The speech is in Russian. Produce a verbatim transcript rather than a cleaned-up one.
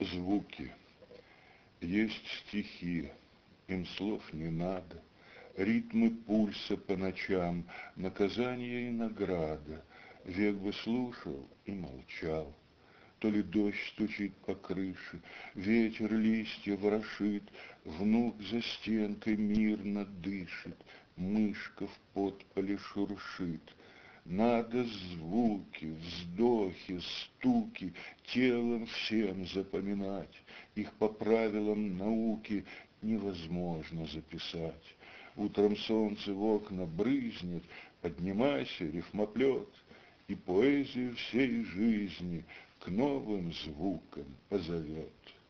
Звуки. Есть стихи, им слов не надо, ритмы пульса по ночам, наказание и награда. Век бы слушал и молчал. То ли дождь стучит по крыше, ветер листья ворошит, внук за стенкой мирно дышит, мышка в подполе шуршит. Надо звуки, вздохи, стуки телом всем запоминать. Их по правилам науки невозможно записать. Утром солнце в окна брызнет, поднимайся, рифмоплет, и поэзию всей жизни к новым звукам позовет.